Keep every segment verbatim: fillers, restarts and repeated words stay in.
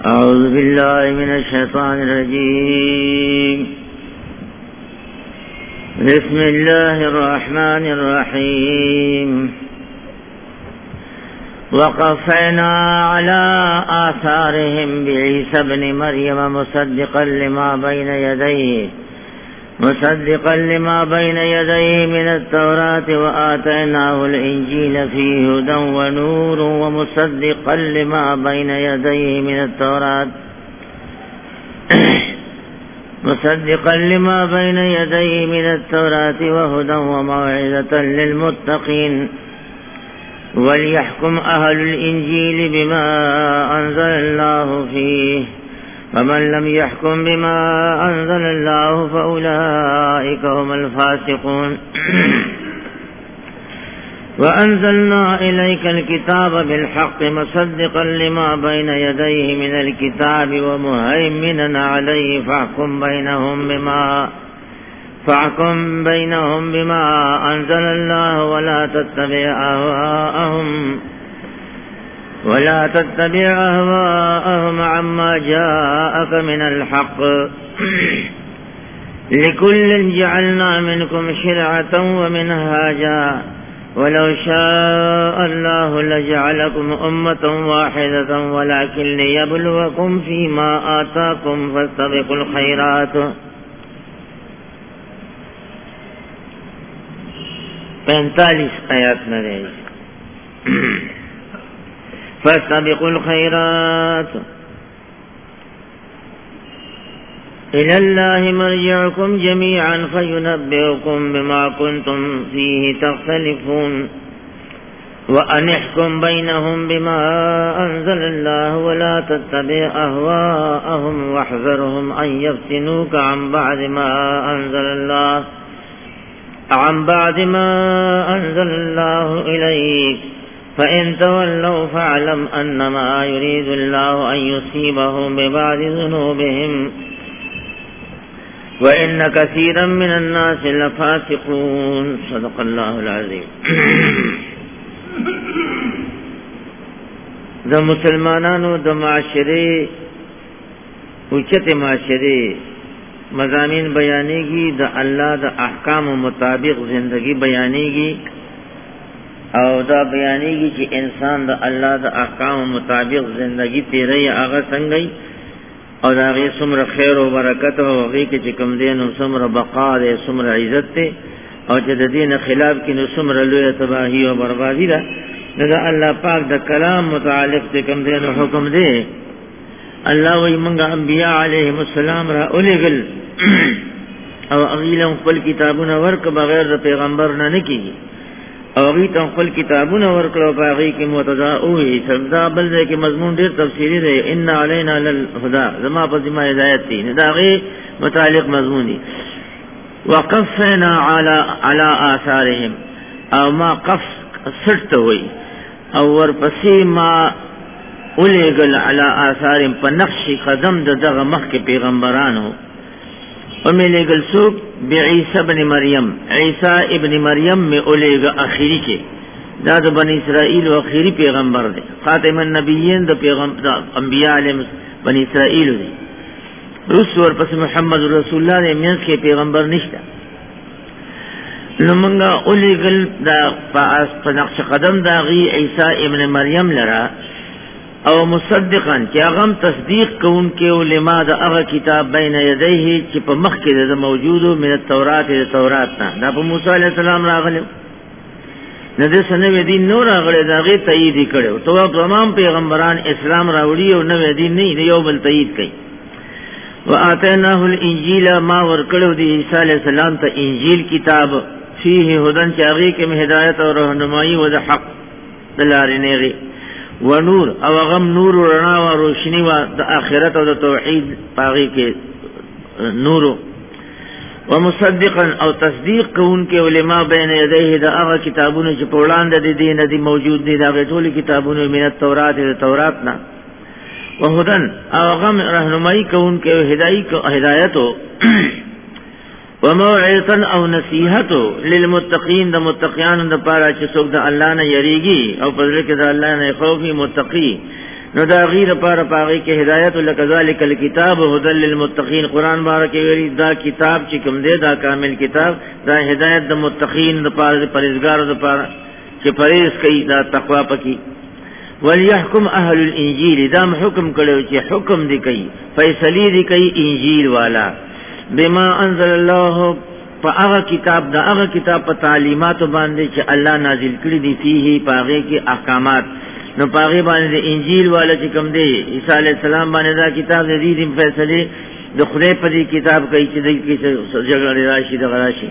أعوذ بالله من الشيطان الرجيم. بسم الله الرحمن الرحيم. وقفينا على آثارهم بعيسى ابن مريم مصدقا لما بين يديه مصدقا لما بين يديه من التوراة وآتيناه الإنجيل فيه هدى ونور ومصدقا لما بين يديه من التوراة مصدقا لما بين يديه من التوراة وهدى وموعظة للمتقين وليحكم أهل الإنجيل بما أنزل الله فيه فمن لم يحكم بما أنزل الله فأولئك هم الفاسقون. وأنزلنا إليك الكتاب بالحق مصدقا لما بين يديه من الكتاب ومهيمنا عليه فاحكم بينهم بما فاحكم بينهم بما أنزل الله ولا تتبع أهواءهم ولا تتبع أهواءهم عما جاءك من الحق لكل جعلنا منكم شرعة ومنهاجا ولو شاء الله لجعلكم أمة واحدة ولكن ليبلوكم فيما آتاكم فاستبقوا الخيرات. پینتالیس آیات میں رہی. فاستبقوا الخيرات إلى الله مرجعكم جميعا فينبئكم بما كنتم فيه تختلفون وأن احكم بينهم بما أنزل الله ولا تتبع أهواءهم واحذرهم أن يفتنوك عن بعد ما أنزل الله عن بعد ما أنزل الله إليك فإن تولوا فاعلم أنما يريد الله أن يصيبهم ببعض ذنوبهم وإن كثيرا من الناس لفاسقون. صدق الله العظيم. د مسلمانانو د معاشره اوچت معاشره مضامین بیانېږي، د الله د احکام مطابق زندگی بیانېږي او دا بیانېږي چې انسان د الله د احکام مطابق زندگی تیري هغه څنګه او دا غي څومره خیر او برکت او هغه کې چې کوم دین او څومره بقا ده څومره عزت ده او چې د دین خلاف کې نو څومره لوی تباہی او بربادي ده. دا الله پاک د کلام متعلق چې کوم دین او حکم ده الله وي منګه انبیاء علیهم السلام را اولګل او اغیلم خپل کتابونه ورک بغیر د پیغمبر نه نه کیږي او غي ته خپل کتابونه ورکړو باغی کې متضا او سبدا بل دې کې مضمون ډیر تفصیلی دی. ان علینا للهدى زما په ذمہ هدایت دی دا غي متعلق مضمون دی. وقفنا على على آثارهم او ما قف سرت وي او ورپسې ما اولېګل على آثارهم په نقش قدم د دغه مخ کې پیغمبرانو وملګل سوق بعیسی ابن مریم عیسی ابن مریم میں اولیگا اخیری کے دا د بنی اسرائیل و اخیری پیغمبر دے خاتم النبیین دا پیغمبر انبیاء علیہ بنی اسرائیل دے رسول اور پس محمد رسول اللہ دے منس کے پیغمبر نشتا نمانگا اولیگل دا پا نقش قدم دا غی عیسی ابن مریم لرا او مصدقا چې هغه تصدیق کوونکې علما د هغه کتاب بین یدیه چې په مخ کې د موجودو من التورات د تورات نه دا په موسی علیه السلام راغلی نه د سنوي دین نور راغلی دا غي تایید کړو تو تمام پیغمبران اسلام راوړي او نو دین نه یو بل تایید کړي. واتیناه الانجیل ما ورکړو د عیسی علیه السلام ته انجیل کتاب فيه هدن چې هغه کې هدایت او راهنمایي او د حق دلارې نه ونور او غم نور و رڼا و روشنی و د آخرت او د توحید پاغي کې نور ومصدقا او تصدیق کوونکې علما بین یدیه د هغه کتابونو چې په وړاندې د دین دي موجود دي دا ټول کتابونو من التورات د تورات نه وهدن او غم راهنمایي کوونکې هدایت هدایت وموعظه او نصیحت للمتقین د متقیان د پاره چې څوک د الله نه یریږي او په ځل کې د الله نه خوفي متقی نو دا غیر پر پاغي کې هدایت لکذالک الکتاب هدل للمتقین قران بارک ویری دا کتاب چې کوم دی دا کامل کتاب دا هدایت د متقین د پاره پرهیزګارو د پاره چې پرهیز کوي دا تقوا پکې وليحكم اهل الانجيل دا حکم کړو چې حکم دی کوي فیصله دی کوي انجیل والا بما انزل الله فاغه کتاب دا هغه کتاب په تعلیمات باندې چې الله نازل کړی دی فيه پاغه کې احکامات نو پاغه باندې انجیل والا چې کوم دی عیسی علی السلام باندې دا کتاب دی دې فیصله د خدای په دې کتاب کوي چې دې کې جګړه راشي د راشي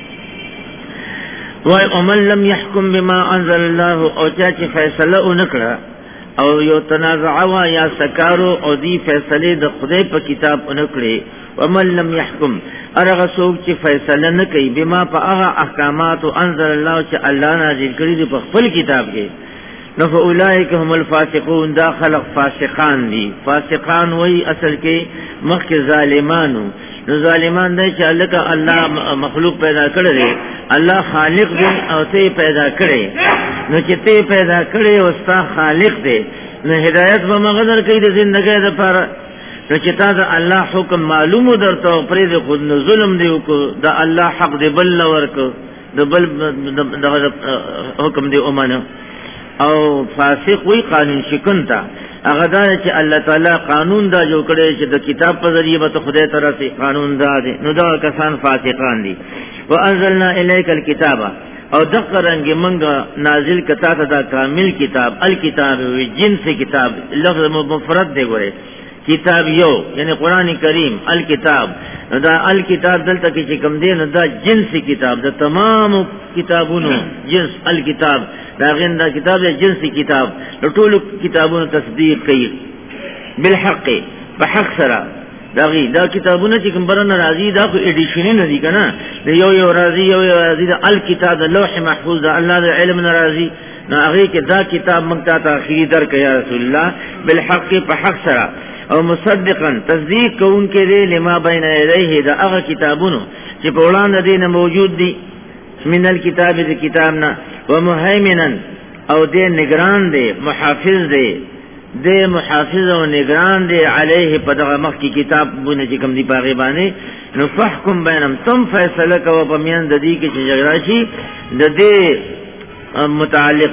وای ومن لم يحكم بما انزل الله او چې فیصله ونکړه او یو تنازع وا یا سکارو او دی فیصله د خدای په کتاب ونکړي ومن لم يحكم ارغه څوک چې فیصله نه کوي بما په هغه احکامات انزل الله چې الله نازل کړی دی په خپل کتاب کې نو فاولئک هم الفاسقون دا خلق فاسقان دي فاسقان وای اصل کې مخک ظالمانو نو ظالمان دی چې الله مخلوق پیدا کړی دی الله خالق دی او ته پیدا کړی نو چې ته پیدا کړی او ستا خالق دی نو هدایت به مغذر کوي د ژوندۍ لپاره نو چې تا د الله حکم معلوم درته پرې د خود ظلم دی او د الله حق دی بل ورکو د بل د حکم دی اومنه او فاسق وی قانون شکنتا هغه دا چې الله تعالی قانون دا جوړ کړی چې د کتاب په ذریعہ به خدای طرف قانون دا دی نو دا کسان فاسقان دي وانزلنا الیک الکتاب او دغه رنګ منګه نازل کتا ته دا کامل کتاب الکتاب وی جنس کتاب لفظ مفرد دی ګوره کتاب یو یعنی قران کریم الکتاب دا الکتاب دلته کې کوم دی نو دا جنس کتاب د تمام کتابونو جنس الکتاب دا غندا کتاب دی جنس کتاب ټول کتابونو تصدیق کوي بالحق بحق سره دا غي دا کتابونه چې کوم برنه راځي دا خو اډیشن نه دي کنه یو یو راځي یو یو راځي دا الکتاب د لوح محفوظ دا الله د علم ناراضي نو هغه کې دا کتاب موږ ته اخیری درک یا رسول الله بالحق بحق سره او مصدقا تصدیق کوونکې دی لما بین یدیه دا هغه کتابونو چې په وړاندې دینه موجود دي من الكتاب د کتابنا ومهیمنا او دې نگران دی محافظ دی دې محافظ او نگران دی علیه په دغه مخ کی کتابونه چې کوم دی پاغي باندې نو فحکم بینهم تم فیصله کوو په میان د دې کې چې جګړه شي د دې متعلق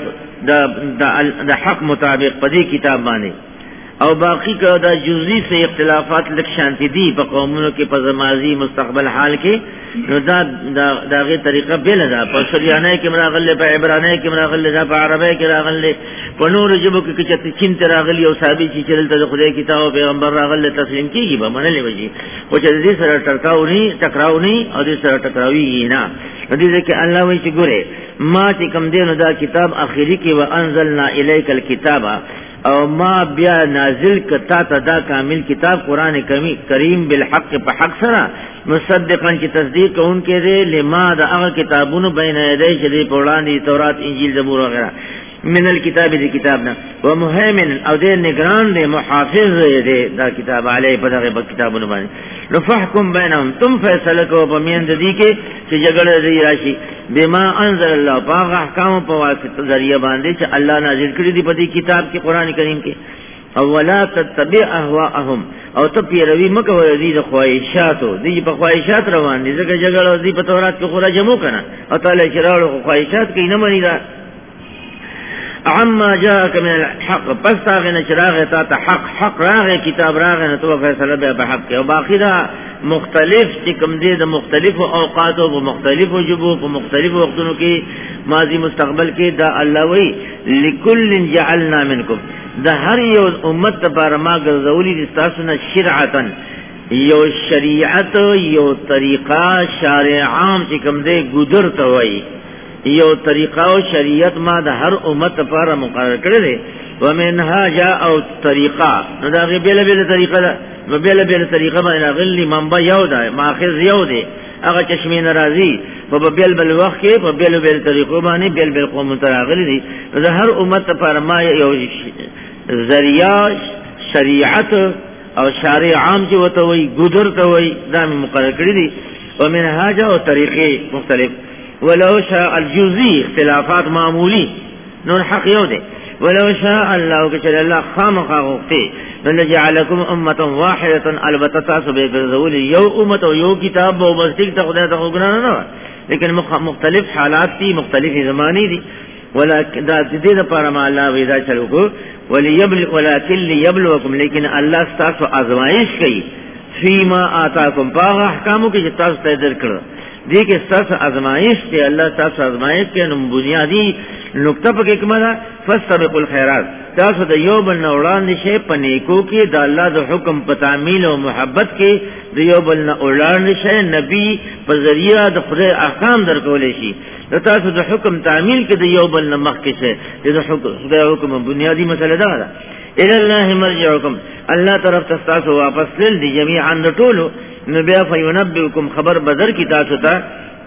د حق مطابق په دې کتاب باندې او باقی کا دا جزئی سے اختلافات لک شانتی دی په قومونو کې په ماضی مستقبل حال کې نو دا داغه طریقه بیل ده په سریانه کې مراغله په عبرانه کې مراغله ده په عربی کې راغله په نور جبو کې چې چین تراغلی او صحابي چې چلته خدای کتاب او پیغمبر راغله تسلیم کیږي به منلې وږي او چې دې سره ټکراونی ټکراونی او دې سره ټکراوي نه دې کې الله وایي چې ګوره ما چې کوم دینو دا کتاب اخیری کې وانزلنا الیک الکتاب او ما بیا نازل کتا تا دا کامل کتاب قرآن کریم بالحق پا حق سرا مصدقاً چی تصدیق کون کے دے لما دا اغا کتابونو بین ایدائی چلی پوڑان دی تورات انجیل زبور وغیرہ من الكتاب دی کتابنا ومهیمن او دے نگران دے محافظ دے دا کتاب علیہ پا دا غیب کتابونو بانی نفحکم بینهم تم فیصلہ کو پا میند دی کے چی جگڑ دی راشی بما انزل اللہ پاک احکام پا واسط ذریعہ باندے چی اللہ نازل کری دی پا دی کتاب کی قرآن کریم کے اولا تتبع احواءهم او تب پیروی مکو دی دا خواہشاتو دی پا خواہشات روان دی زکر جگڑ دی پا تورات کی خورا جمع کنا او تعالی شراڑو خواہشات کی نمانی دا عما جاءك من الحق پس تاغینا چراغ تا تا حق حق راغ کتاب راغینا تو فیصلہ بے بحق کے و باقی دا مختلف چکم دے دا مختلف اوقاتوں و مختلف جبو و مختلف وقتوں کی ماضی مستقبل کی دا اللہ وی لکل جعلنا منکم دا ہر یو امت پارما گرزولی دستاسونا شرعتا یو شریعت یو طریقہ شارع عام چکم دے گدر توئی یو طریقہ و شریعت ما دا ہر امت پارا مقرر کردے ومنها جا او طریقہ نو دا غی بیل بیل طریقہ دا بیل بیل طریقہ با غلی منبع یو دا ماخذ یو دے اگا چشمین رازی و بیل بیل وقت کے و بیل بیل طریقہ بانی بیل بیل قوم تراغلی دی نو دا ہر امت پارا ما یو ذریعہ شریعت او شارع عام چی و توی گدر توی دا میں مقرر کردی ومنها جا او طریقے مختلف ولو شاء الجزئی اختلافات معمولی نور حق یو دے ولو شاء الله كشل الله خامخ غوتي لجعلكم امه واحده البته تاسو به ګرځول یو امه او یو کتاب او بس ټیک ته خدای ته وګڼنه نه، لیکن مختلف حالات دي، مختلف زماني دي. ولكن دا دې لپاره ما الله ویدا چلو کو وليبل ولكن ليبلوكم، لیکن الله تاسو آزمائش کوي فيما آتاكم باغ احکامو کې چې تاسو ته درکړه دي کې تاسو آزمائش کې الله تاسو آزمائش کې نو بنیادی نقطه پکې کومه فاستبقوا الخيرات، تاسو د یو بل نه وړاندې شي په نیکو کې د الله د حکم په تعمیل او محبت کې د یو بل نه وړاندې شي نبی په ذریعہ د خدای احکام درکولې شي، د تاسو د حکم تعمیل کې د یو بل نه مخکې شي د خدای حکم بنیادی مسله ده. الى الله مرجعكم، الله طرف تاسو واپس لل دي جميعا ټولو، نو بیا فینبئکم خبر بدر کی تاسو ته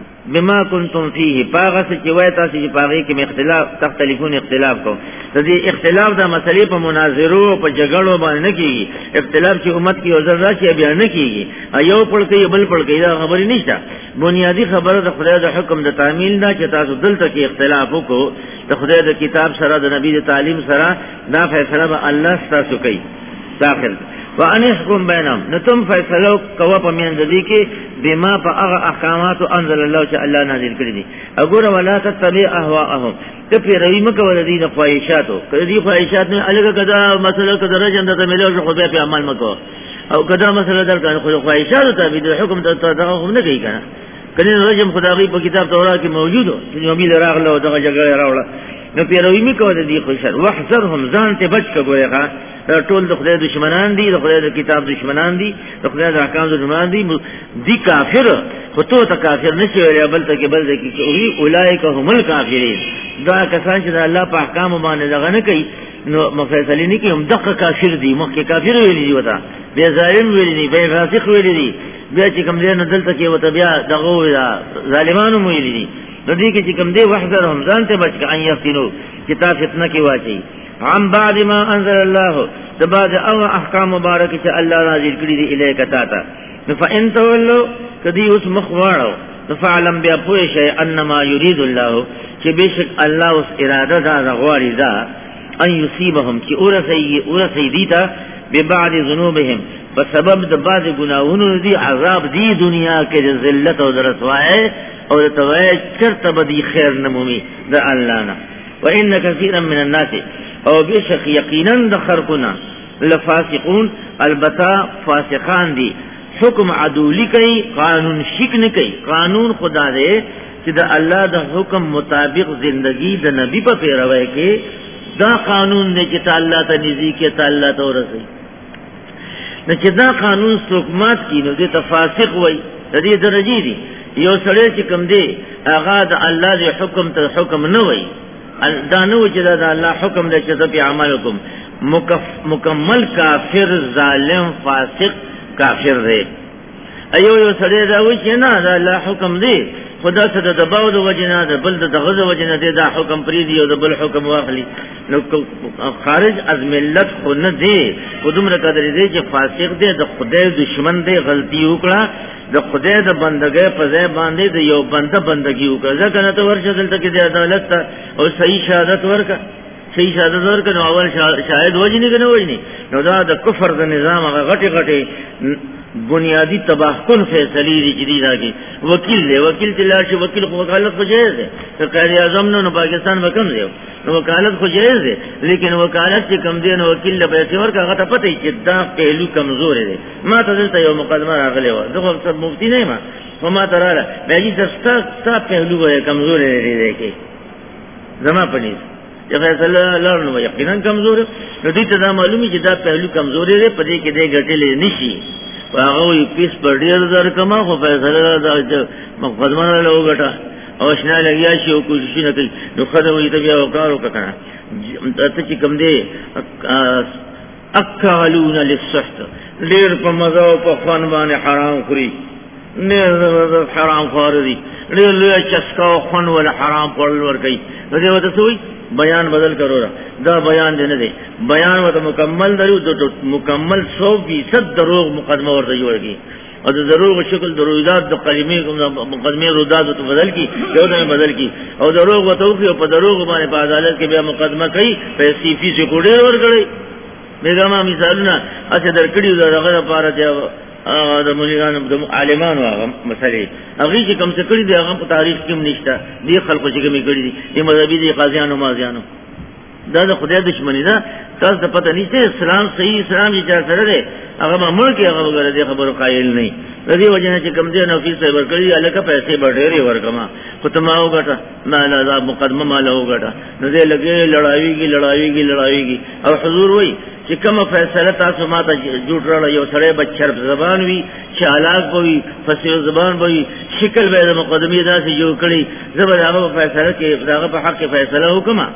بما کنتم فيه پاغه چې وای تاسو چې پاغه کې اختلاف تختلفون اختلاف کو، د دې اختلاف د مسلې په مناظرو او په جګړو باندې نه کیږي، اختلاف چې امت کې وزر راشي بیا نه کیږي، ایو پړ کې بل پړ کې دا خبرې نشته. بنیادی خبره د خدای د حکم د تعمیل دا چې تاسو دلته کې اختلاف وکړو، د خدای د کتاب سره د نبی د تعلیم سره دا فیصله به الله تاسو کوي داخل وان يحكم بينهم، نتم فیصلو کوا په میاند دي کې بما فاغ احکامات انزل الله چې الله نازل کړی دي. وګوره ولا تتبع اهواهم، ته پیروي مکه ولدي د خواهشاتو، کدي خواهشات نه الګه کدا مسله کدا رجنده ته ملو شو خدای په عمل مکو، او کدا مسله درکانه خو خواهشاتو ته به حکم ته دغه هم نه کوي کنه. کله رجم خدای په کتاب تورات کې موجودو چې نبی راغله او دغه جګړه راوړه، نو پیروي مکه ولدي خو شر واحذرهم، ځان ته بچ کګورېغه ټول د خدای دشمنان دي، د خدای د کتاب دشمنان دي، د خدای د احکام دشمنان دي، دي کافر خو ته ته کافر نشي ویل بل ته کې بل ته کې اولئک هم الکافرین، دا کسان چې د الله په احکام باندې دغه نه کوي نو مفصلی نه کوي هم دغه کافر دي، مخکې کافر ویلي دي وته بیا ظالم ویلي دي بیا فاسق ویلي دي، بیا چې کوم دې نه دلته کې وته بیا دغه ظالمانو ویلي دي. نو دې کې چې کوم دې وحذرهم ځان ته بچ کړه ان یفتنو کتاب فتنه کې واچي عن بعد ما انزل الله، د بعد او احکام مبارک چې الله نازل کړی دی الیک تا ته. فان تولوا کدی اوس مخواړو فعلم بیا پوه شي انما یرید الله چې بشک الله اوس اراده دا غواړي دا ان یصيبهم چې اورسي اورسي دیتا ببعض ذنوبهم، په سبب د بعض ګناہوں دی عذاب دی دنیا کې ذلت او رسوایی او توای چرته بدی خیر نمومي د الله نه. وان كثيرا من الناس، او بشک یقینا د خلقنا لفاسقون، البتا فاسقان دي، حکم عدولی کوي قانون شک نه کوي، قانون خدا دې چې د الله د حکم مطابق زندگی د نبی په پیروي کې دا قانون دې چې الله ته نزدیک کې الله ته ورسي، نو چې دا قانون څوکمات کی نو دې تفاسق وای. د دې درجه دي یو سړی چې کوم دی هغه د الله د حکم ته حکم نه وای، دا نو چې دا الله حکم دې چې په عمل کوم مکمل کافر ظالم فاسق کافر دی. ایو یو سړی دا و چې نه دا الله حکم دی خدا څخه د دباو د وجنه د بل د دغه وجنه دا حکم پری دی او د بل حکم واخلي، نو خارج از ملت خو نه دی، خو دومره قدر دی چې فاسق دی، د خدای دشمن دی، غلطي وکړه، د خدای د بندګۍ په ځای باندې د یو بنده بندګي وکړه، ځکه نه ته ورشه دلته کې د عدالت او صحیح شهادت ورکړه، صحیح شهادت ورکړه نو اول شاهد وجنی کنه وجنی، نو دا د کفر د نظام هغه غټي غټي بنیادی تباہ کن فیصلی دی جدید آگی وکیل دے، وکیل تلار شی وکیل خو وکالت خو جائز دے، تو قائد اعظم نو پاکستان بکم دے، نو وکالت خو جائز دے، لیکن وکالت چی کم دے نو وکیل لپیسی ورکا غطا پتہ ہی چی دا پہلو کمزور دے. ما تا دلتا یو مقدمہ راغلے ہوا دخل سب مفتی نہیں ما فما ترالا بیجی دستا ستا پہلو ہے کمزور دے دے کے زمان پنیس جب فیصلہ لڑنو یقینا کمزور ہے، نو دیتا دا معلومی چی دا پہلو کمزور دے پدے کے دے گٹے لے نشی هغه پیس پر ډیر در کما خو فیصله دا مقدمه له وګټه او شنه لګیا شي او کوشش نه کوي، نو خدای وي ته بیا وکړو کنه ته چې کوم دی اکلون للسحت، ډیر په مزه او په خوان باندې حرام خوري، نه حرام خوري، ډیر لوی چسکا او خوان ول حرام پړل ور کوي، نو دی وته سوې بیان بدل کرو را دا بیان دې نه دی، بیان وته مکمل درو د مکمل سو فیصد دروغ مقدمه ورته جوړ کی، او د دروغ شکل درویدات د کلمې مقدمه رودات ته بدل کی یو نه بدل کی او دروغ وتوفي او په دروغ باندې په عدالت کې بیا مقدمه کوي پیسې فیس کوډې ورکړي دغه مثالونه اته درکړي دغه لپاره چې د مولانو د عالمانو هغه مسلې هغه چې کوم څه کړی دی هغه په تاریخ کې نشته دی خلکو چې کومې کړی دي د مذهبي دي قاضیانو مازیانو دا د خدای دشمنی ده تاسو ته پته نشته اسلام صحیح اسلام چې سره دی هغه معمول کې هغه وګړه دي خبرو قائل نه د دې وجه نه چې کوم دی نو فیس ور کړی الکه پیسې بډېری ورکما ختمه وګټه ما لا مقدمه ما له وګټه نو دې لګي لړاویږي لړاویږي لړاویږي او حضور وای چې کومه فیصله تاسو ماته جوړ راړ یو سره بچر زبان وی چې علاق وي فصیح زبان وي شکل به د مقدمه داسې جوړ کړي زبر هغه فیصله کې هغه په حق فیصله وکما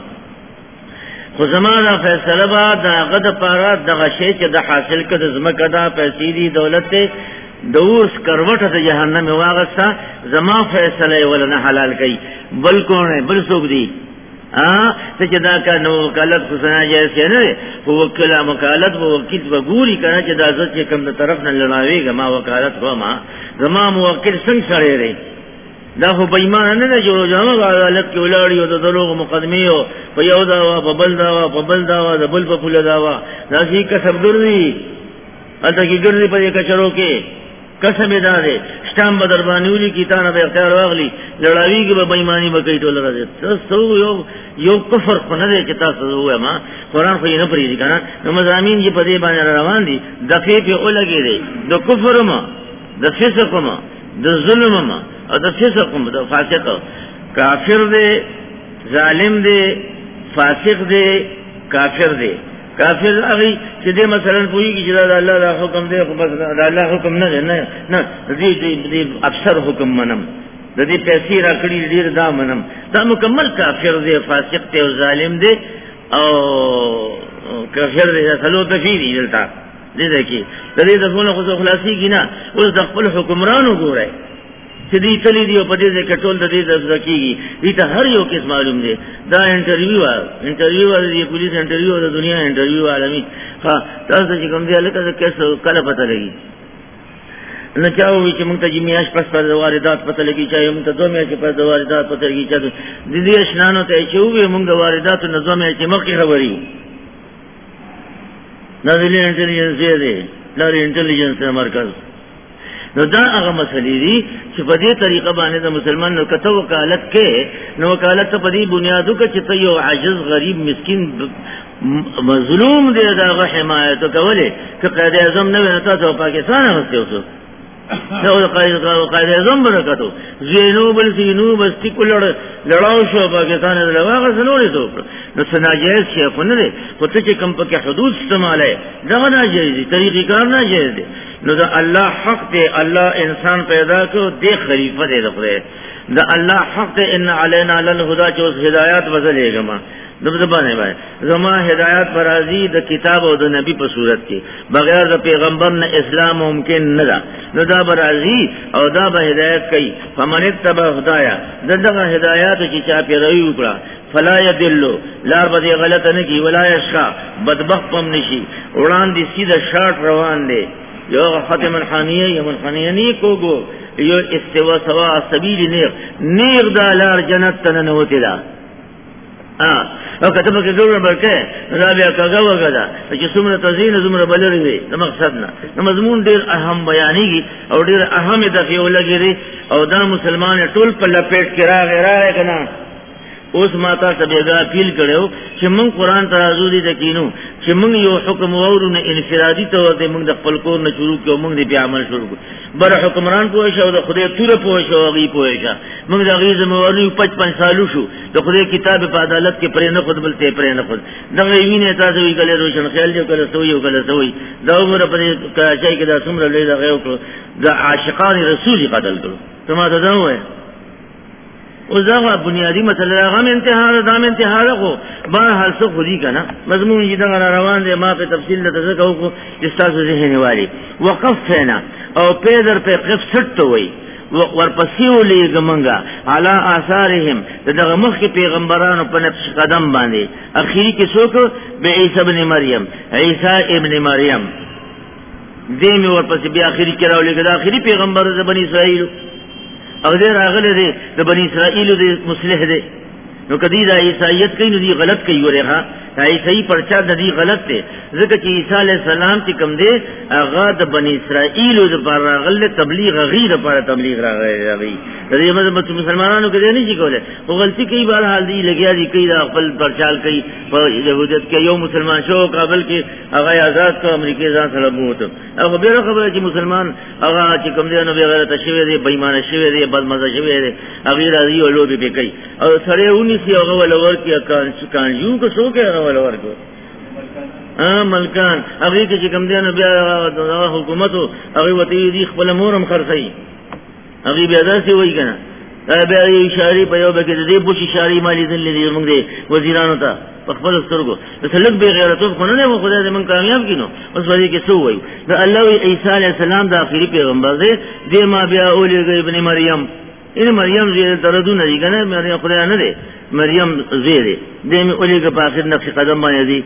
خو زمانہ فیصله با دغه د پاره دغه شی چې د حاصل کړه زمکه دا پیسې دی دولت ته دوس کروټه د جهنم واغستا زما فیصله ولنه حلال کړي بل کونه بل څوک دی ا ته چې دا کا نو وکالت خو سنا جایز نه هو وکلا وکالت وو وکیل وګوري کنه چې د ازت چې کوم د طرف نه لړاوي ما وکالت و ما زما موکل څنګه سره لري دا خو بېمان نه نه جوړ جامه عدالت کې ولاړی او د دروغ مقدمه او په یو دا وا په بل دا وا په بل دا وا د بل په پوله دا وا دا شي کسب ګرځي اته کې ګرځي په کچرو کې قسم ادا ده شتام بدر باندې ولي کی تا نه به اختیار واغلی لړاوی کې به بېمانی وکړي ټول راځي تاسو یو یو کفر خو نه دی چې تاسو وای ما قرآن خو یې نه پریږي کنه نو مزامین چې په دې باندې روان دي دفې په اولګي دي د کفر ما د فسق ما د ظلم ما او د فسق ما د فاسق کافر دی ظالم دی فاسق دی کافر دی کافر هغه چې دې مثلا پوری کې چې دا الله دا حکم دی خو بس دا الله حکم نه نه نه دې دې افسر حکم منم د دې پیسې راکړي ډیر دا منم دا مکمل کافر دی فاسق دی او ظالم دی او کافر دی خلو تفیری دلته دې ده کې د دې د ټول خو خلاصي کې نه اوس د خپل حکمرانو ګورای چې دې تلې دی په دې کې ټول د دې د ځکیږي دې ته هر یو کس معلوم دی دا انټرویو وا انټرویو وا دې پولیس انټرویو د دنیا انټرویو عالمي ها تاسو چې کوم دی لکه کیسه کله پته لګي نه چاوي چې موږ ته جمیاش پس پر واردات پته لګي چې موږ ته دوه میاشتې پر واردات پته لګي چې د دې شنانو ته چې وې موږ د وارداتو نظام چې مخکې خبري دا د انټيليجنس دی دا د انټيليجنس مرکز نو دا هغه مسلې دي چې په دې طریقه باندې د مسلمان نو کته وکالت کې نو وکالت په دې بنیادو کې چې ته یو عاجز غریب مسكين مظلوم دی دا حمایت کوله چې قائد اعظم نه وي تاسو پاکستان هسته اوسه دا قائد قائد اعظم برکاتو زینو بل زینو بستی کولړ لړاو شو پاکستان د لواغه سنوري ته نو سناجایز شي خو نه دي خو ته چې کم پکې حدود استعماله دا نه جایز دي طریقې کار نه جایز دي نو دا الله حق دی الله انسان پیدا کړو دی خلیفہ دی خدای دا الله حق دی ان علینا للهدى چې اوس هدایت وزلېګما دغه باندې باندې زما هدایت پر ازي د کتاب او د نبی په صورت کې بغیر د پیغمبر نه اسلام ممکن نه ده نو دا بر ازي او دا به هدایت کوي فمن تبع هدايا دغه هدایت چې چا پیروي وکړه فلا يدل لار به غلط نه کی ولا يشقى بدبخت پم نشي وړاندې سیده شارټ روان دي یو ختم الحانیه یم الحانیه نی کوګو یو استوا سوا سبیل نیر نیر دا لار جنت ته نه وتی دا ا او کته به ګور برکه دا بیا کاغه وګدا چې څومره تزین څومره بلری وي د مقصد نه مضمون ډیر اهم بیانېږي او ډیر اهم د فیو لګری او دا مسلمان ټول په لپیټ کې راغی راغی کنه اوس ماته سبيغا اپیل کړو چې مونږ قران ته راځو دي تکینو چې مونږ یو حکم وورونه انفرادي ته ورته مونږ د خپل کور نه شروع کړو مونږ دې په عمل شروع کړو بر حکمران پوه شو د خدای تور پوه شو غي پوه شو مونږ د غي زموږ پچپن سالو شو د خدای کتاب په عدالت کې پرې نه خود بلته پرې نه خود دغه ویني تاسو وی کله روشن خیال جو کله سوې یو کله سوې دا عمر په کراچۍ کې دا څومره لوی دا غو کړو د عاشقان رسول قتل کړو ته ما ته دا وای او دا بنیادی مسله هغه انتها دا انتها له بهر حال څه خوري کنه مضمون یې دا روان دي ما په تفصیل ته څه کوو استاد ذهني والی وقفنا او پیدر په قف ست وي ورپسې ولې ګمنګا علا آثارهم دغه مخ کې پیغمبرانو په نقش قدم باندې اخیری کې څوک به عیسی ابن مریم عیسی ابن مریم دې مې ورپسې بیا اخري کې راولېږه د اخري پیغمبر د بني اسرائیلو او دې راغلی دی د بني اسرائیلو د مصلح دی نو کدی دا عیسائیت کوي نو دی غلط کوي ورغه دا عیسائی پرچا د دې غلط دی ځکه چې عیسی علی السلام چې کوم دی هغه د بنی اسرائیلو د پر راغله تبلیغ غیر پر تبلیغ راغی د دې مطلب مسلمانانو کې نه شي کولای او غلطي کوي بهر حال دی لګیا دی کوي دا خپل پرچال کوي په يهودیت کې یو مسلمان شو کابل کې هغه آزاد کو امریکای ځان سره بوته او به خبره چې مسلمان هغه چې کوم دی نو بغیر تشویع دی بېمانه شوی دی بد مزه شوی دی هغه راځي او لوبي به کوي او سره ونی سی هغه ولور کې کان کان یو کو سو کې هغه ولور کو ا ملکان هغه کې چې کوم دی نو بیا حکومت هغه وتی دی خپل مورم خرڅي هغه بیا داسې وایي کنه دا بیا اشاره په یو بګه دې بوشي اشاره مالي ذل دې موږ دې وزیرانو ته په خپل سترګو تسلک به غیرتوب خو نه مو خدای دې موږ کامیاب کینو اوس ورې کې سو وایي دا الله عیسی علی السلام د اخیری پیغمبر دی دې ما بیا اولې ابن مریم ان مریم زیره دردو نه دی کنه مریم خدای نه دی مریم زیره دې مې اولې په اخر نقش قدم باندې دی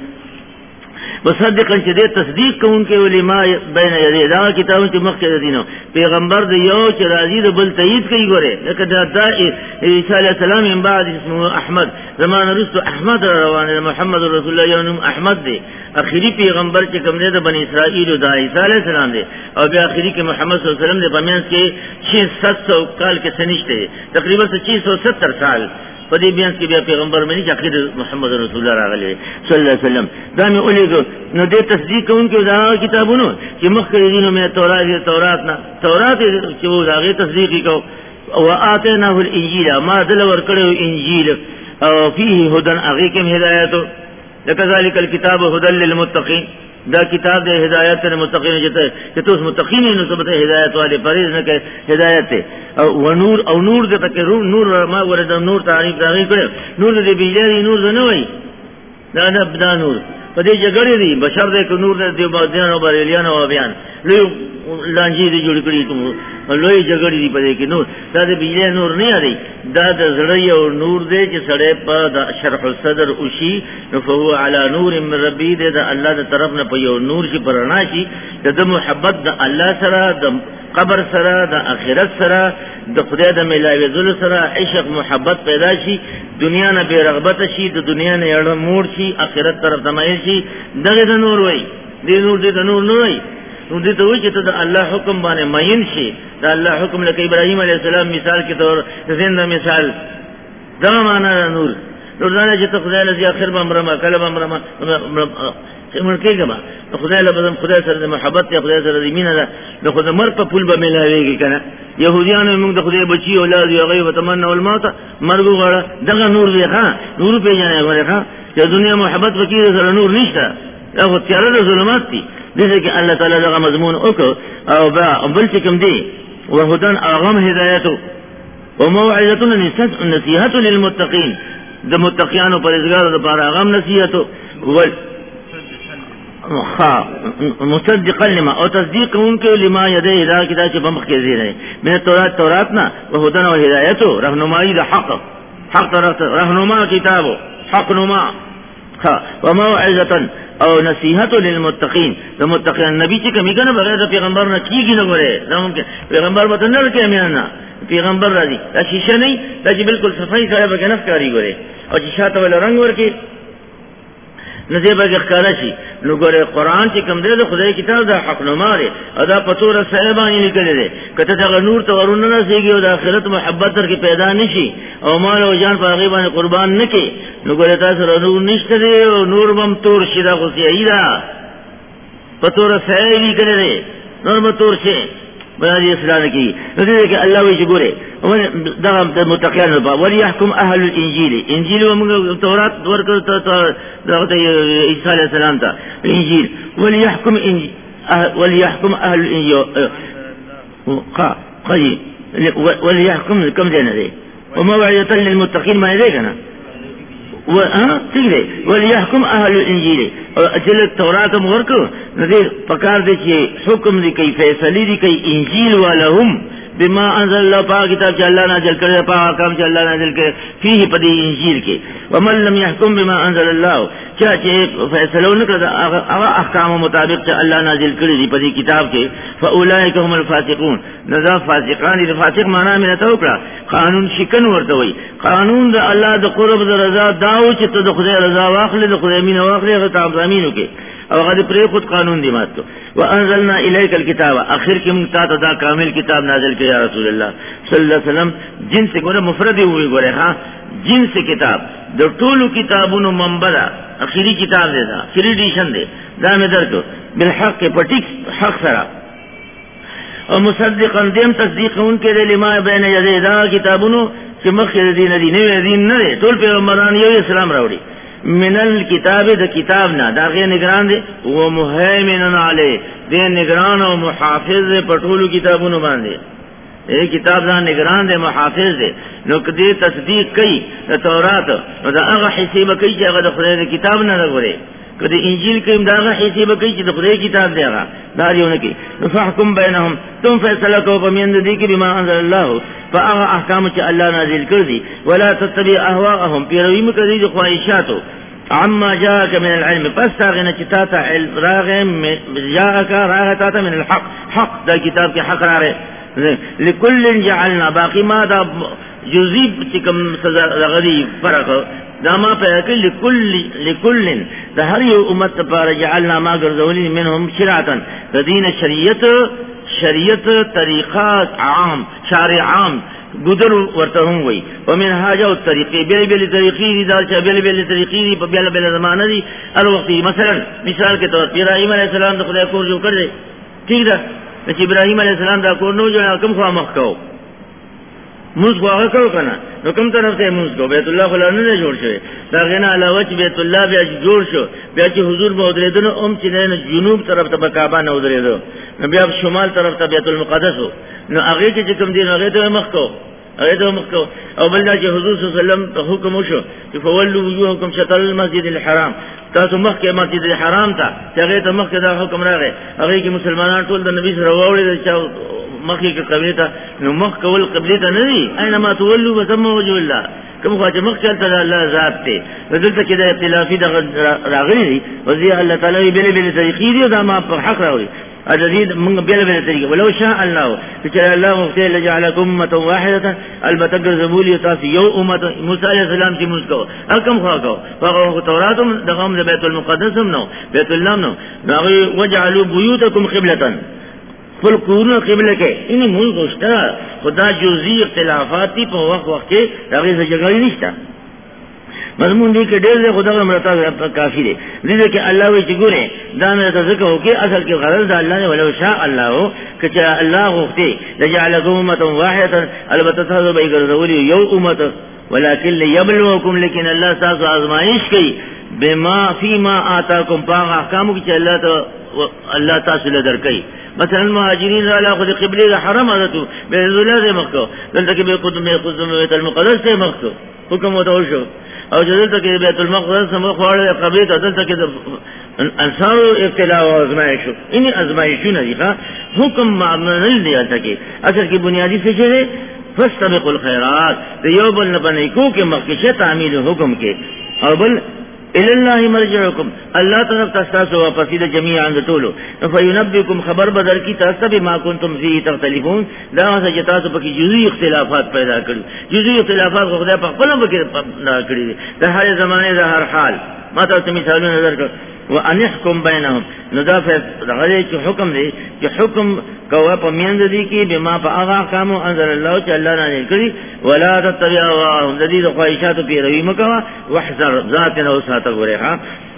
مصدقاً چې دې تصدیق کوونکې علماء بین یدی دا کتابونه چې مخکې دینو پیغمبر دی یو چې راضی د بل تایید کوي ګوره لکه دا عیسی علیه السلام من بعد اسمه احمد زمانه رسول احمد روانه محمد رسول الله یو نوم احمد دی اخیری پیغمبر چې کوم دی د بنی اسرائیل د عیسی علیه السلام دی او بیا اخیری کې محمد صلی الله علیه وسلم د پمینس کې شش سو کال کې سنشته تقریبا شش سو ستر سال په دې بیان کې بیا پیغمبر مې چې اخر محمد رسول الله راغلی صلی الله علیه وسلم دا مې اولېګو نو دې تصدیق کوونکې دا کتابونو چې مخکې دینو مې تورات تورات نه تورات چې وو هغه تصدیق کو او اتیناه الانجیل ما دل ور کړو انجیل او فيه هدى هغه کې هدایت لکذالک الكتاب هدى للمتقین دا کتاب د هدایت للمتقین چې تاسو متقین نو سبته هدایت والے پرېز نه کې هدایت او نور او نور د تک نور ما ورته نور تعریف راغی کړ نور د بجلی نور نه وای دا نه بدا نور په دې جګړې دی بشر دې کو نور د دیوبادیان او بریلیان او بیان لوی لانجی دې جوړ کړی ته لوی جګړې دی په دې کې نور دا د بجلی نور نه یاري دا د زړی او نور دې چې سړې په شرح الصدر او شي نو فهو علی نور من ربی دې د الله د طرف نه په یو نور شي پرانا شي د محبت د الله سره د قبر سره د اخرت سره د خدای د ملاوي ذل سره عشق محبت پیدا شي دنیا نه بے رغبت شي د دنیا نه اړه موړ شي اخرت طرف تمایل شي دغه د نور وای دې نور دې د نور نه وای نو دې ته وای چې ته د الله حکم باندې ماین شي د الله حکم لکه ابراهيم عليه السلام مثال کې تور زنده مثال دا معنا نور نور دا چې ته خدای لږه اخر باندې مرما کله باندې مر کېږه خدای له بدن خدای سره د محبت یا خدای سره د مینه ده د خدای مر په پول به ملاويږي کنه يهوديان موږ د خدای بچي اولاد یو غي وتمنى الموت مرګ غواړه دغه نور دی ښا نور پیژنې غواړي ښا چې دنیا محبت وکړي سره نور نشته هغه تیار د ظلمات دي دغه کې الله تعالی دغه مضمون وکړ او با بل څه کوم دی وهدن اغم هدایت او موعظه نصيحت للمتقين د متقینو پرهیزګارو لپاره اغم نصیحت ول خا مصدقا لما او تصدیق کوونکې لما یده اذا کتاب چې بمخ کې زیره من تورات تورات نه وهدن او هدایت رهنمایي د حق حق رهنما کتابو حق نما خا وموعظه او نصيحت للمتقين د متقین نبی چې کومه کنه بغیر د پیغمبر نه کیږي نه غره دا ممکن پیغمبر وته نه کې میانا پیغمبر راځي دا شیشه نه دا چې بالکل صفائی سره به نه ښکاری غره او چې شاته ول رنگ ورکی نزه به ښکارا شي نو ګوره قران چې کوم دی د خدای کتاب دا حق نما دی ادا پتور صاحبانی لیکل دي کته دا نور ته ورونه نه سیږي او د آخرت محبت در کې پیدا نشي او مال او جان په هغه باندې قربان نکي نو ګوره تاسو نور نشته دی او نور بم تور شي دا خو سي ایدا پتور صاحب لیکل دي نور به تور شي بلادي اسلام کی دې کې الله وی ګوره دا د متقین په ولی يحكم اهل الانجيل انجيل او تورات ورکړ ته د عيسى عليه السلام ته انجيل ولی يحكم انجيل ولی يحكم اهل الانجيل قا قي ولی يحكم كم دینه دي وموعظه للمتقين ما دې کنه و ها څنګه ولی يحكم اهل الانجيل اجل التوراۃ ورکړ نو دې پکار دي چې حکم دي کوي فیصله دي کوي انجیل والهم بما انزل الله پاک کتاب چې الله نازل کړی په احکام چې الله نازل کړی فيه پدې انجیل کې ومن لم يحكم بما انزل الله چا چې فیصله وکړه هغه احکام مطابق چې الله نازل کړی دی په دې کتاب کې فاولئک هم الفاسقون نذا فاسقان دي فاسق معنا مې ته وکړه قانون شکن ورته وي قانون د الله د قرب د رضا داو چې ته د خدای رضا واخلې د خدای مين واخلې هغه تام زمينو کې او هغه پرې خود قانون دی ماتو وانزلنا الیک الكتاب اخر کې موږ ته دا کامل کتاب نازل کړی یا رسول الله صلی الله علیه وسلم جنس ګوره مفرد وي ګوره ها جنس کتاب د ټولو کتابونو منبع اخیری کتاب دی دا اخیری ایډیشن دی دا مې درکو بالحق پټیک حق سره او مصدقا دیم تصدیقون کې د لما بین یدی دا کتابونو چې مخکې دین دي نه دین نه ټول پیغمبران یو اسلام راوړي من الكتاب د کتاب نه دا غي نگران دي او مهیمن علی دې نگران او محافظ په ټولو کتابونو باندې دې کتاب دا نگران دي محافظ دي نو کدی تصدیق کوي د تورات او دا هغه حساب کوي چې هغه د خدای کتاب نه غوړي کدی انجیل کې دا هغه حساب کوي چې د خدای کتاب دی هغه دا دیونه کې فحکم بینهم تم فیصله کو په میند دي کې بما انزل الله فاغه احکام چې الله نازل کړی ولا تتبع اهواءهم پیروي مکري د خواهشاتو عما جاءك من العلم فاستغنى كتاتا راغم جاءك راغتا من الحق حق دا كتاب کې حق راغ لكل جعلنا باقي ما دا جزيب تكم غري فرق دا ما په لكل لكل دا هر یو امت پر جعلنا ما غرزولي منهم شرعه دین شریعت شریعت طریقات عام شارع عام ګذر ورته هم وي ومن هاجو طریقې بیل بیل طریقې دي دا چې بیل بیل طریقې دي په بیل بیل زمانه دي هر وخت مثلا مثال کې تور ابراهيم عليه السلام د خدای کور جوړ کړی ٹھیک ده چې ابراهيم عليه السلام دا کور نو جوړ کوم خوا مخ کو موږ واغه کړو کنه نو کوم طرف ته موږ کو بیت الله خلا نه جوړ شوی دا غنه علاوه چې بیت الله بیا جوړ شو بیا چې حضور به درېدنه اوم چې نه جنوب طرف ته کعبه نه درېدو نو بیا شمال طرف ته بیت المقدس نو هغه چې کوم دین هغه ته مخ کو هغه ته مخ کو او بل چې حضور صلی الله علیه وسلم ته حکم وشو چې فولوا وجوهکم شطر المسجد الحرام تاسو مخ کې مسجد الحرام ته هغه ته مخ کې دا حکم راغی هغه کې مسلمانان ټول د نبی سره وړي چې مخې کې قبله ته نو مخ کول قبله ته نه دي اينما تولوا وثم وجه الله کوم خواجه مخ کې ته الله ذات ته دلته کې د اختلافي د راغلي او زی الله تعالی بل بل طریقې دي دا ما په حق راوړي اجدید من بل بل طریقې ولو شاء الله چې الله مختار لجعلكم امه واحده البته زبول تاسو یو امه موسی عليه السلام چې موږ کو حکم خوا کو هغه تورات دغه د بیت المقدس نو بیت الله نو هغه وجعلوا بيوتكم قبلة فل کورونه قبله کې ان موږ غوښته خدا جزئی اختلافات په وخت وخت کې هغه څه جګړې نشته مضمون دې کې ډېر خدای مرتضی کافی دی دې کې الله وی چې ګوره دا مې ته ذکر وکي اصل کې غرض د الله نه ولو شاء الله کچا الله غوښتي لجعلكم امه واحده البته تاسو به ګرځولي یو امه ولكن ليبلوكم لكن الله تاسو آزمائش کوي بما فيما آتاكم باغ احکام کې الله ته الله تاسو له درکې مثلا مهاجرین را خود قبله حرم عادتو به ذلته مکه دلته کې به قدمه قدمه بیت المقدس ته مکه حکم وته شو او دلته کې بیت المقدس سم خوړل قبله دلته کې انصار ابتلاء او ازمایش ان ازمایشونه دي حکم معمول دی دلته کې اصل کې بنیادی څه دی فاستبقوا الخيرات یو بل نه باندې کو کې مخکشه تعمیل حکم کې او بل الى الله مرجعكم الله طرف تاسو واپس دي جميعا ټولو فینبئکم خبر بدر کی تاسو به ما کنتم فيه تختلفون دا څه تاسو په کې جزئی اختلافات پیدا کړو جزئی اختلافات خدای په خپل وکړ پیدا کړی د هر زمانه د هر حال ما ته مثالونه نظر کړ وان يحكم بينهم نذافه دغه چې حکم دی چې حکم کوه په میند دي کې بما په هغه احکام انزل الله چې الله نازل کړی ولا تتبعوا د دې خواهشات پیروي مکوا واحذر ذات او ساته غره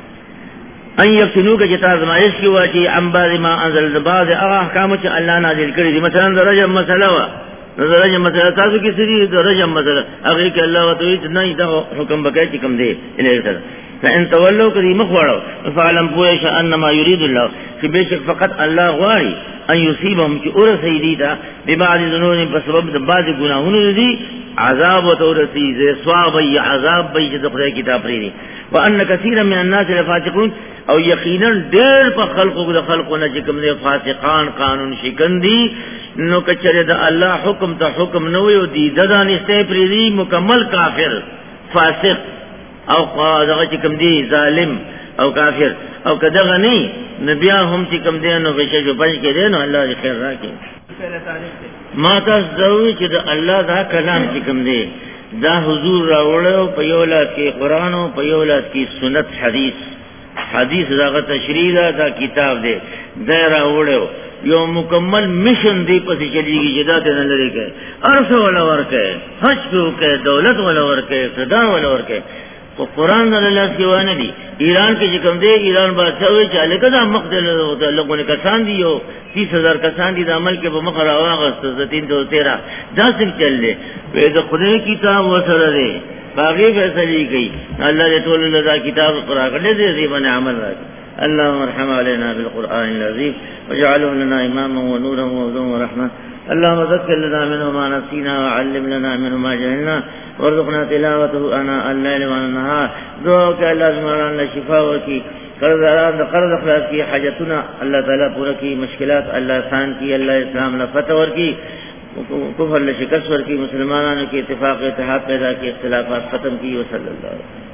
ان يفتنوك جتا زمایش کی واچی عن بعض ما انزل بعض هغه احکام چې الله نازل کړی دي مثلا درجه مسله وا درجه مسله تاسو کې سړي درجه مسله هغه کې الله وتعالى نه دا حکم بکای چې کوم دی الهي فان تولوا كري مخوړو فعلم بوش انما يريد الله چې بشک فقط الله غواړي ان يصيبهم چې اور سيديدا ببعض ذنوب بسبب د بعض ګناهونو دي عذاب وتورثي زي ثواب ي عذاب به د خدای کتاب لري وان كثير من الناس لفاسقون او یقینا ډېر په خلقو د خلقو نه چې کوم دي فاسقان قانون شکن دي نو کچره د الله حکم ته حکم نه وي او دی ددانسته پریری مکمل کافر فاسق او دغه چې کوم دی ظالم او کافر او کداغه نه نبي هم چې کوم دی نو غشه جو پنځ کې دی نو الله دې خیر راکړي. ما تاسو دوی چې د الله دا کلام چې کوم دی دا حضور راوړو په یو لاس کې قران او په یو لاس کې سنت حدیث حدیث داغه تشریح دا کتاب دی دا راوړو یو مکمل مشن دی پسې چلیږي چې دا ته نه لري کې ارث ولا ورکه حج کو دولت ولا ورکه اقتدار ولا ورکه او قران د الله کې وانه دي. ایران کې چې کوم دی ایران بادشاہ وی چې الکه دا مقتل لګونه کسان دي یو تیس هزار کسان دي د عمل کې په مخ راواغست تین دو تیرہ دا څنګه چل دی په د خدای کتاب وسره دی باغی فیصله کوي الله دې ټول له کتاب قران کړي دې باندې عمل راکړي. اللهم ارحم علينا بالقرآن العظيم واجعله لنا إماما ونورا وهدى ورحمة. اللهم ذكر لنا منه ما نسينا وعلم لنا منه ما جهلنا وارزقنا تلاوته آناء الليل والنهار. دعوك الله سبحانه شفاء وكي قرض قرض اخلاص کی حاجتنا اللہ تعالی پورا کی مشکلات اللہ آسان کی اللہ اسلام نے فتح ور کی کفر نے شکست ور کی مسلمانوں کے اتفاق اتحاد پیدا کی اختلافات ختم کی. وصلی اللہ علیہ